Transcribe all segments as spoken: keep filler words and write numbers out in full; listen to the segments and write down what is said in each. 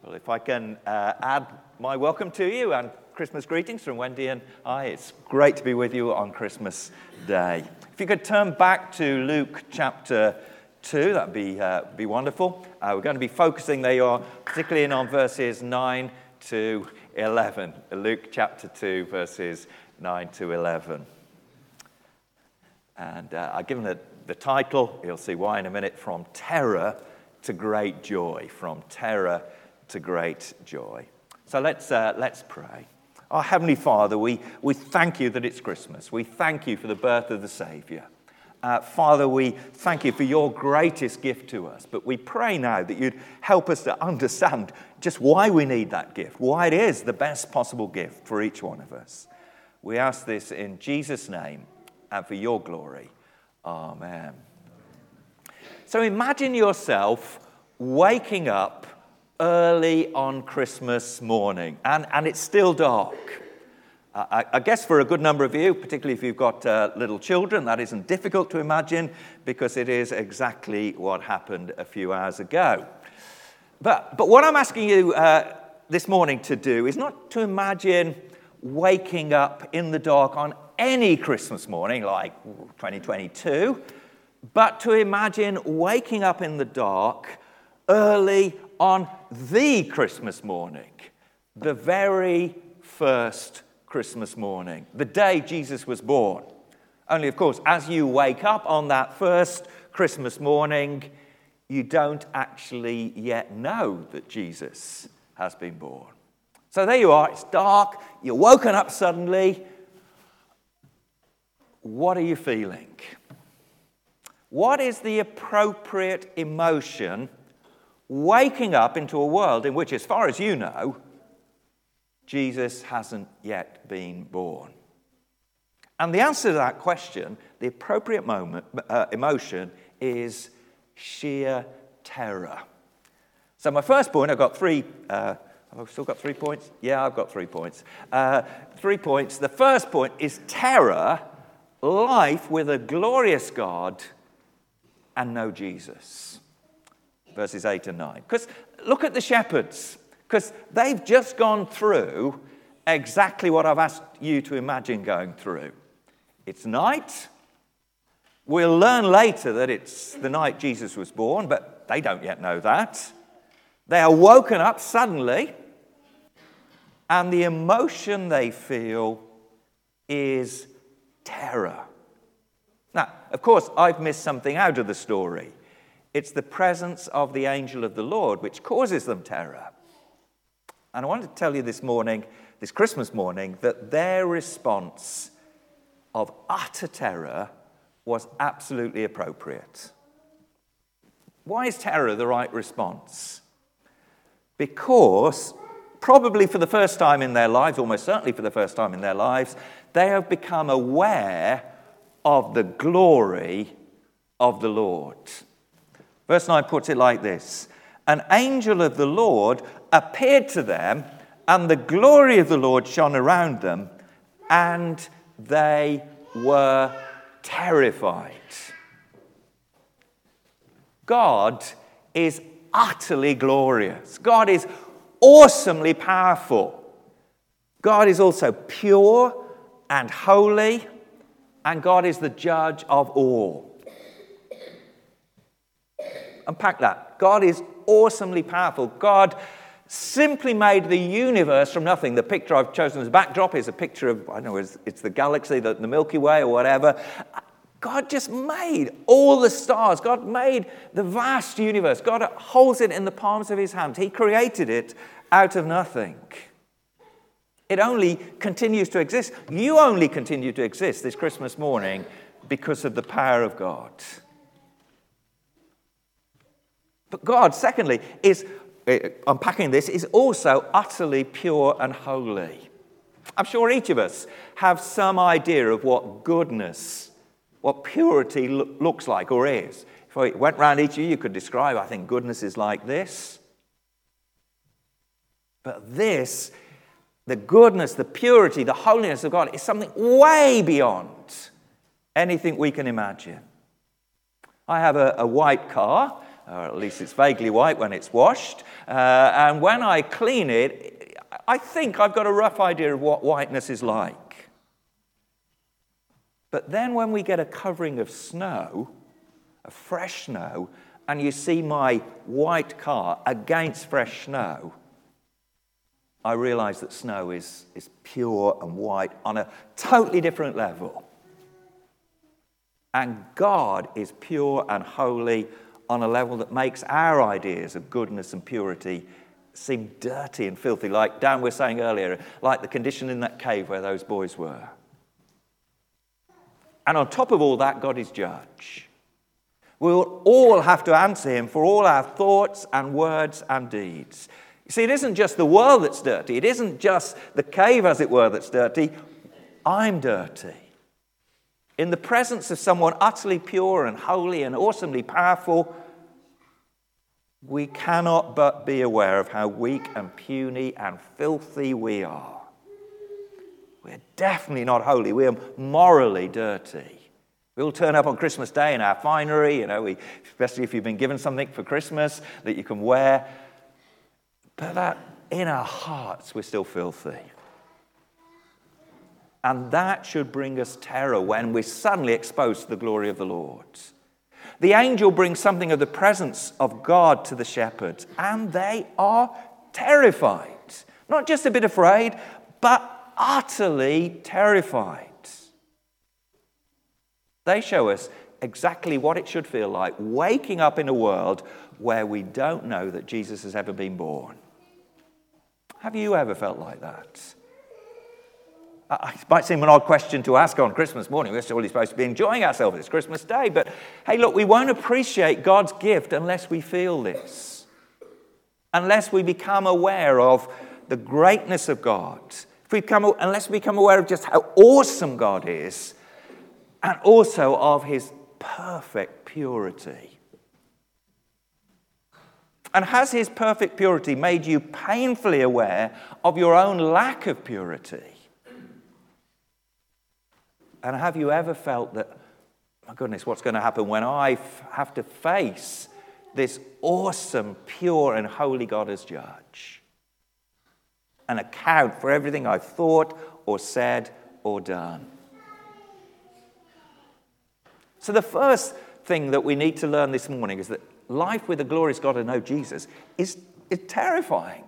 Well, if I can uh, add my welcome to you and Christmas greetings from Wendy and I. It's great to be with you on Christmas Day. If you could turn back to Luke chapter two, that'd be uh, be wonderful. Uh, we're going to be focusing, there you are, particularly in on verses nine to eleven. Luke chapter two, verses nine to eleven. And uh, I've given it the title, you'll see why in a minute, From Terror to Great Joy. From Terror to Great Joy. So let's uh, let's pray. Our Heavenly Father, we, we thank you that it's Christmas. We thank you for the birth of the Saviour. Uh, Father, we thank you for your greatest gift to us. But we pray now that you'd help us to understand just why we need that gift, why it is the best possible gift for each one of us. We ask this in Jesus' name and for your glory. Amen. So imagine yourself waking up early on Christmas morning, and, and it's still dark. Uh, I, I guess for a good number of you, particularly if you've got uh, little children, that isn't difficult to imagine because it is exactly what happened a few hours ago. But, but what I'm asking you uh, this morning to do is not to imagine waking up in the dark on any Christmas morning like twenty twenty-two, but to imagine waking up in the dark early on the Christmas morning, the very first Christmas morning, the day Jesus was born. Only, of course, as you wake up on that first Christmas morning, you don't actually yet know that Jesus has been born. So there you are, it's dark, you're woken up suddenly. What are you feeling? What is the appropriate emotion waking up into a world in which, as far as you know, Jesus hasn't yet been born? And the answer to that question, the appropriate moment, uh, emotion, is sheer terror. So my first point, I've got three, uh, have I still got three points? Yeah, I've got three points. Uh, three points. The first point is terror, life with a glorious God and no Jesus. Verses eight and nine. Because look at the shepherds, because they've just gone through exactly what I've asked you to imagine going through. It's night. We'll learn later that it's the night Jesus was born, but they don't yet know that. They are woken up suddenly, and the emotion they feel is terror. Now, of course, I've missed something out of the story. It's the presence of the angel of the Lord which causes them terror. And I want to tell you this morning, this Christmas morning, that their response of utter terror was absolutely appropriate. Why is terror the right response? Because probably for the first time in their lives, almost certainly for the first time in their lives, they have become aware of the glory of the Lord. Verse nine puts it like this: an angel of the Lord appeared to them, and the glory of the Lord shone around them, and they were terrified. God is utterly glorious. God is awesomely powerful. God is also pure and holy, and God is the judge of all. Unpack that. God is awesomely powerful. God simply made the universe from nothing. The picture I've chosen as a backdrop is a picture of, I don't know, it's, it's the galaxy, the, the Milky Way or whatever. God just made all the stars. God made the vast universe. God holds it in the palms of his hand. He created it out of nothing. It only continues to exist. You only continue to exist this Christmas morning because of the power of God. But God, secondly, is, uh, unpacking this, is also utterly pure and holy. I'm sure each of us have some idea of what goodness, what purity lo- looks like or is. If I went round each of you, you could describe, I think goodness is like this. But this, the goodness, the purity, the holiness of God is something way beyond anything we can imagine. I have a, a white car. or at least it's vaguely white when it's washed. Uh, and when I clean it, I think I've got a rough idea of what whiteness is like. But then when we get a covering of snow, of fresh snow, and you see my white car against fresh snow, I realize that snow is, is pure and white on a totally different level. And God is pure and holy on a level that makes our ideas of goodness and purity seem dirty and filthy, like Dan was saying earlier, like the condition in that cave where those boys were. And on top of all that, God is judge. We'll all have to answer him for all our thoughts and words and deeds. You see, it isn't just the world that's dirty. It isn't just the cave, as it were, that's dirty. I'm dirty. In the presence of someone utterly pure and holy and awesomely powerful, we cannot but be aware of how weak and puny and filthy we are. We're definitely not holy. We are morally dirty. We all turn up on Christmas Day in our finery, you know, we, especially if you've been given something for Christmas that you can wear. But that in our hearts, we're still filthy. And that should bring us terror when we're suddenly exposed to the glory of the Lord. The angel brings something of the presence of God to the shepherds, and they are terrified. Not just a bit afraid, but utterly terrified. They show us exactly what it should feel like waking up in a world where we don't know that Jesus has ever been born. Have you ever felt like that? It might seem an odd question to ask on Christmas morning. We're surely supposed to be enjoying ourselves. It's Christmas Day. But hey, look, we won't appreciate God's gift unless we feel this. Unless we become aware of the greatness of God. If we become, unless we become aware of just how awesome God is. And also of his perfect purity. And has his perfect purity made you painfully aware of your own lack of purity? And have you ever felt that, my goodness, what's going to happen when I f- have to face this awesome, pure, and holy God as judge? An account for everything I've thought or said or done. So the first thing that we need to learn this morning is that life with a glorious God and know Jesus is, is terrifying.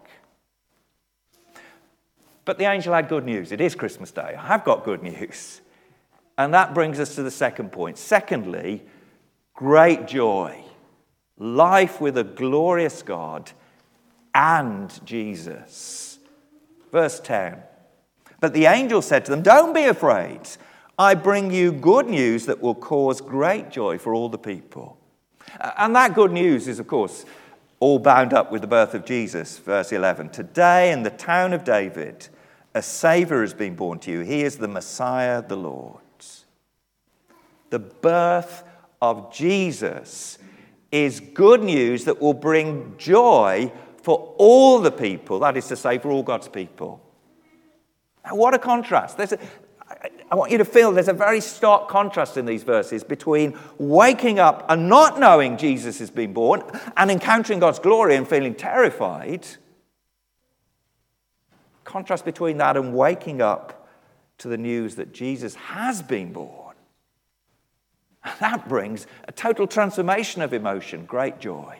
But the angel had good news. It is Christmas Day. I have got good news. And that brings us to the second point. Secondly, great joy. Life with a glorious God and Jesus. Verse ten. But the angel said to them, "Don't be afraid. I bring you good news that will cause great joy for all the people." And that good news is, of course, all bound up with the birth of Jesus. Verse eleven. "Today in the town of David, a Savior has been born to you. He is the Messiah, the Lord." The birth of Jesus is good news that will bring joy for all the people, that is to say, for all God's people. Now, what a contrast. There's a, I want you to feel there's a very stark contrast in these verses between waking up and not knowing Jesus has been born and encountering God's glory and feeling terrified. Contrast between that and waking up to the news that Jesus has been born. That brings a total transformation of emotion, great joy.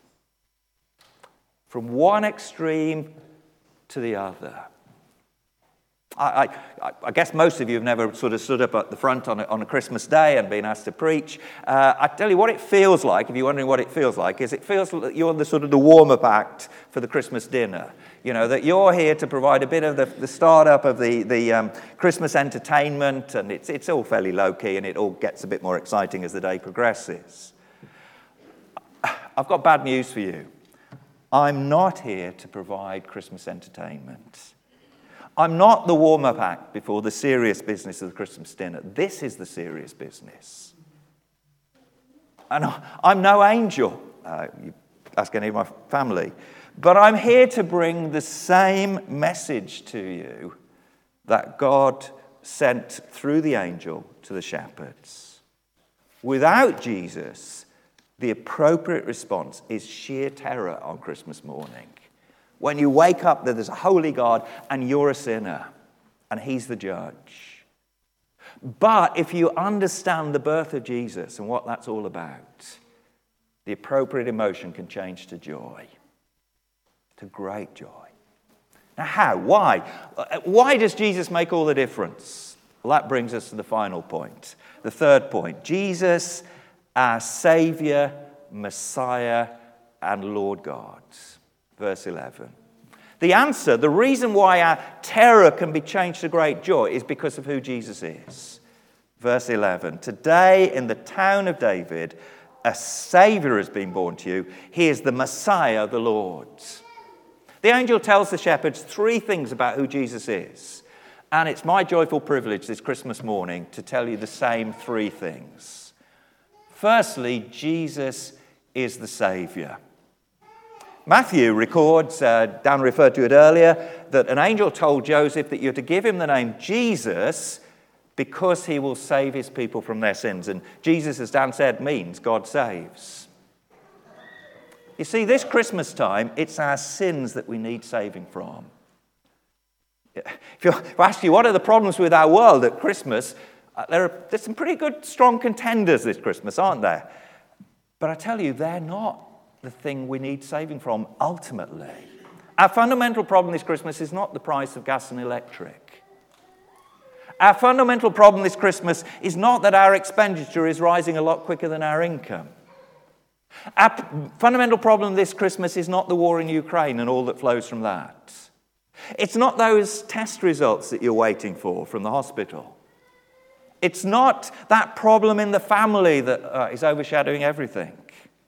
From one extreme to the other. I, I, I guess most of you have never sort of stood up at the front on a, on a Christmas Day and been asked to preach. Uh, I tell you what it feels like, if you're wondering what it feels like, is it feels like you're the sort of the warm-up act for the Christmas dinner. You know, that you're here to provide a bit of the, the start-up of the, the um, Christmas entertainment, and it's, it's all fairly low-key, and it all gets a bit more exciting as the day progresses. I've got bad news for you. I'm not here to provide Christmas entertainment. I'm not the warm-up act before the serious business of the Christmas dinner. This is the serious business. And I'm no angel. Uh, you ask any of my family. But I'm here to bring the same message to you that God sent through the angel to the shepherds. Without Jesus, The appropriate response is sheer terror on Christmas morning. When you wake up that there's a holy God and you're a sinner and he's the judge. But if you understand the birth of Jesus and what that's all about, the appropriate emotion can change to joy, to great joy. Now how? Why? Why does Jesus make all the difference? Well, that brings us to the final point. The third point. Jesus, our Saviour, Messiah, and Lord God. Verse eleven. The answer, the reason why our terror can be changed to great joy is because of who Jesus is. Verse eleven. Today in the town of David, a Saviour has been born to you. He is the Messiah, the Lord. The angel tells the shepherds three things about who Jesus is. And it's my joyful privilege this Christmas morning to tell you the same three things. Firstly, Jesus is the Saviour. Matthew records, uh, Dan referred to it earlier, that an angel told Joseph that you're to give him the name Jesus because he will save his people from their sins. And Jesus, as Dan said, means God saves. You see, this Christmas time, it's our sins that we need saving from. If, you, if I ask you, what are the problems with our world at Christmas? Uh, there are, there's some pretty good, strong contenders this Christmas, aren't there? But I tell you, they're not the thing we need saving from, ultimately. Our fundamental problem this Christmas is not the price of gas and electric. Our fundamental problem this Christmas is not that our expenditure is rising a lot quicker than our income. Our p- fundamental problem this Christmas is not the war in Ukraine and all that flows from that. It's not those test results that you're waiting for from the hospital. It's not that problem in the family that uh, is overshadowing everything.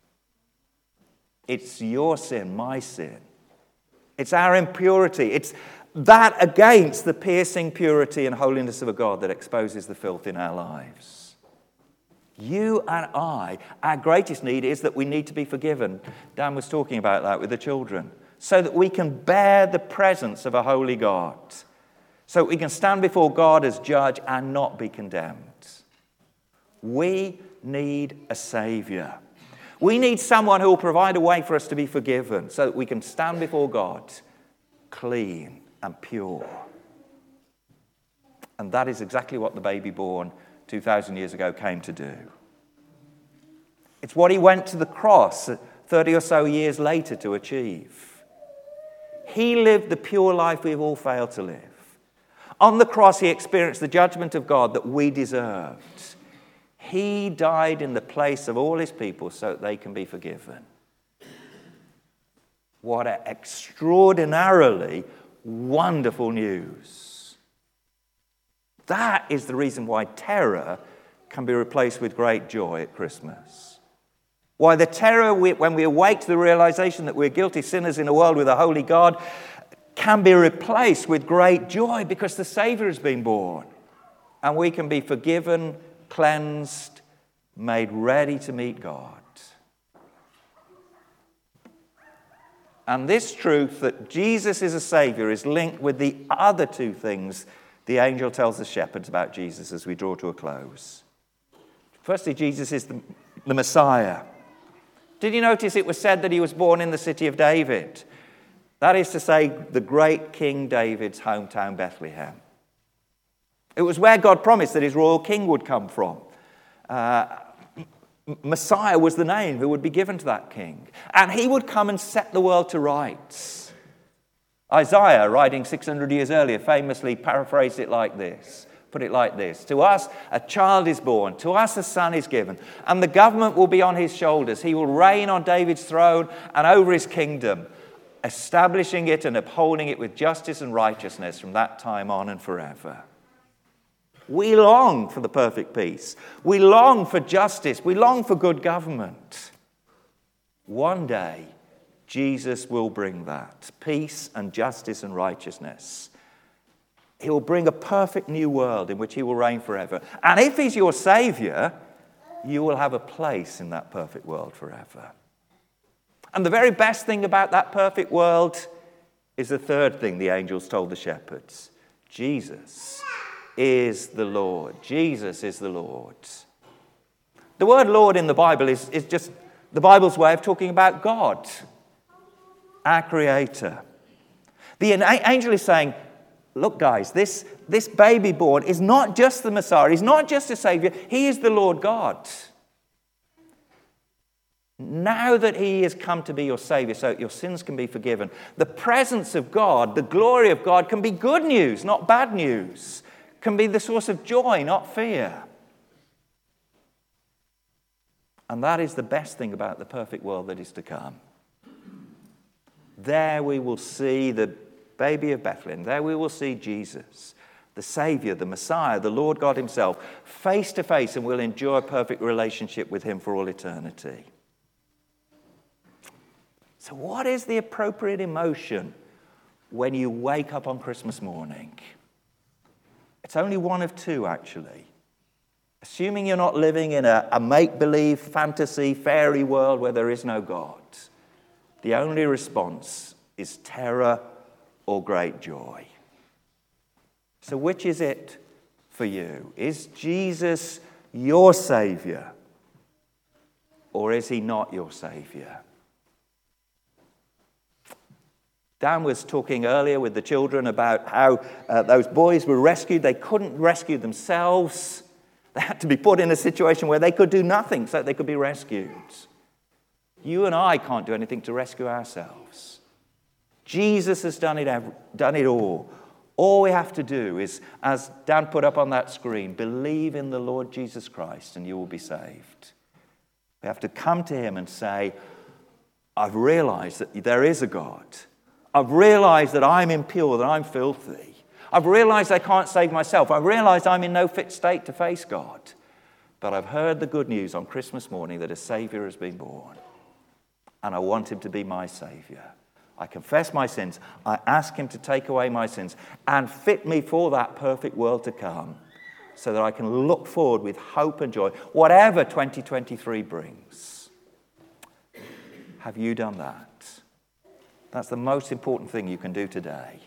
It's your sin, my sin. It's our impurity. It's that against the piercing purity and holiness of a God that exposes the filth in our lives. You and I, our greatest need is that we need to be forgiven. Dan was talking about that with the children. So that we can bear the presence of a holy God. So that we can stand before God as judge and not be condemned. We need a Saviour. We need someone who will provide a way for us to be forgiven so that we can stand before God clean and pure. And that is exactly what the baby born two thousand years ago came to do. It's what he went to the cross thirty or so years later to achieve. He lived the pure life we've all failed to live. On the cross, he experienced the judgment of God that we deserved. He died in the place of all his people so that they can be forgiven. What an extraordinarily wonderful news. That is the reason why terror can be replaced with great joy at Christmas. Why the terror, when we awake to the realization that we're guilty sinners in a world with a holy God, can be replaced with great joy because the Saviour has been born. And we can be forgiven, cleansed, made ready to meet God. And this truth that Jesus is a Saviour is linked with the other two things the angel tells the shepherds about Jesus as we draw to a close. Firstly, Jesus is the, the Messiah. Did you notice it was said that he was born in the city of David? That is to say, the great King David's hometown, Bethlehem. It was where God promised that his royal king would come from. Uh, Messiah was the name who would be given to that king. And he would come and set the world to rights. Isaiah, writing six hundred years earlier, famously paraphrased it like this. Put it like this. To us, a child is born. To us, a son is given. And the government will be on his shoulders. He will reign on David's throne and over his kingdom, establishing it and upholding it with justice and righteousness from that time on and forever. We long for the perfect peace. We long for justice. We long for good government. One day, Jesus will bring that. Peace and justice and righteousness. He will bring a perfect new world in which he will reign forever. And if he's your Saviour, you will have a place in that perfect world forever. And the very best thing about that perfect world is the third thing the angels told the shepherds. Jesus is the Lord. Jesus is the Lord. The word Lord in the Bible is, is just The Bible's way of talking about God, our Creator. The angel is saying, look, guys, this, this baby born is not just the Messiah. He's not just a Savior. He is the Lord God. Now that he has come to be your Savior so that your sins can be forgiven, the presence of God, the glory of God can be good news, not bad news. Can be the source of joy, not fear. And that is the best thing about the perfect world that is to come. There we will see the baby of Bethlehem. There we will see Jesus, the Savior, the Messiah, the Lord God himself, face to face, and we'll enjoy a perfect relationship with him for all eternity. So what is the appropriate emotion when you wake up on Christmas morning? It's only one of two, actually. Assuming you're not living in a, a make-believe, fantasy, fairy world where there is no God, the only response is terror or great joy. So which is it for you? Is Jesus your Savior, or is he not your Savior? Dan was talking earlier with the children about how uh, those boys were rescued. They couldn't rescue themselves. They had to be put in a situation where they could do nothing so they could be rescued. You and I can't do anything to rescue ourselves. Jesus has done it, done it all. All we have to do is, as Dan put up on that screen, believe in the Lord Jesus Christ and you will be saved. We have to come to him and say, I've realized that there is a God. I've realized that I'm impure, that I'm filthy. I've realized I can't save myself. I've realized I'm in no fit state to face God. But I've heard the good news on Christmas morning that a Savior has been born. And I want him to be my Savior. I confess my sins. I ask him to take away my sins and fit me for that perfect world to come so that I can look forward with hope and joy, whatever twenty twenty-three brings. Have you done that? That's the most important thing you can do today.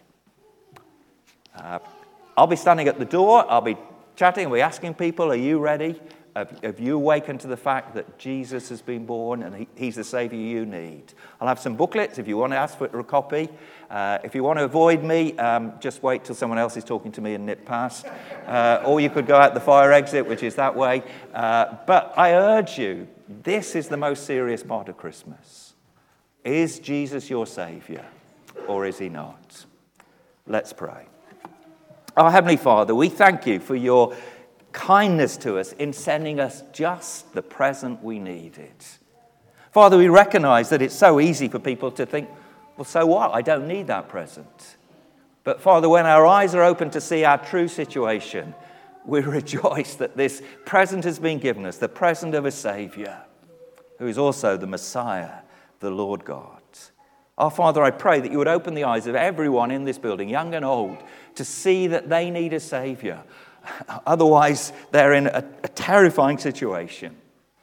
Uh, I'll be standing at the door. I'll be chatting. I'll be asking people, are you ready? Have, have you awakened to the fact that Jesus has been born and he, he's the Savior you need? I'll have some booklets if you want to ask for a copy. Uh, if you want to avoid me, um, just wait till someone else is talking to me and nip past. Uh, or you could go out the fire exit, which is that way. Uh, but I urge you, this is the most serious part of Christmas. Is Jesus your Savior or is he not? Let's pray. Our Heavenly Father, we thank you for your kindness to us in sending us just the present we needed. Father, we recognize that it's so easy for people to think, well, so what? I don't need that present. But Father, when our eyes are open to see our true situation, we rejoice that this present has been given us, the present of a Savior, who is also the Messiah, the Lord God. Our Father, I pray that you would open the eyes of everyone in this building, young and old, to see that they need a Savior. Otherwise, they're in a, a terrifying situation.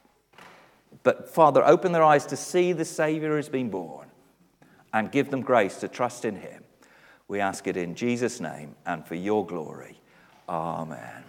But Father, open their eyes to see the Savior has been born and give them grace to trust in him. We ask it in Jesus' name and for your glory. Amen.